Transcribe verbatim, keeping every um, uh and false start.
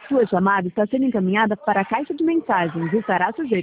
Sua chamada está sendo encaminhada para a caixa de mensagens e estará sujeita